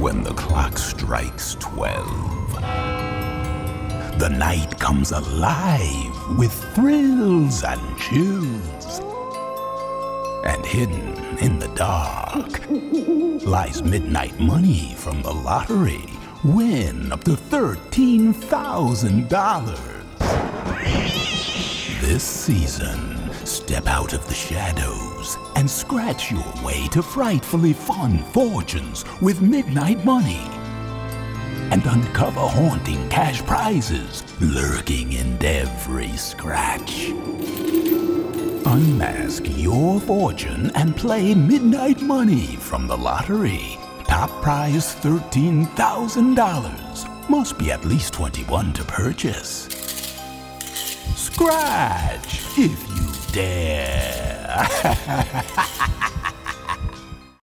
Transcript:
when the clock strikes 12. The night comes alive with thrills and chills. And hidden in the dark lies midnight money from the lottery. Win up to $13,000. This season, step out of the shadows and scratch your way to frightfully fun fortunes with Midnight Money. And uncover haunting cash prizes lurking in every scratch. Unmask your fortune and play Midnight Money from the lottery. Top prize $13,000. Must be at least 21 to purchase. Scratch if you dare.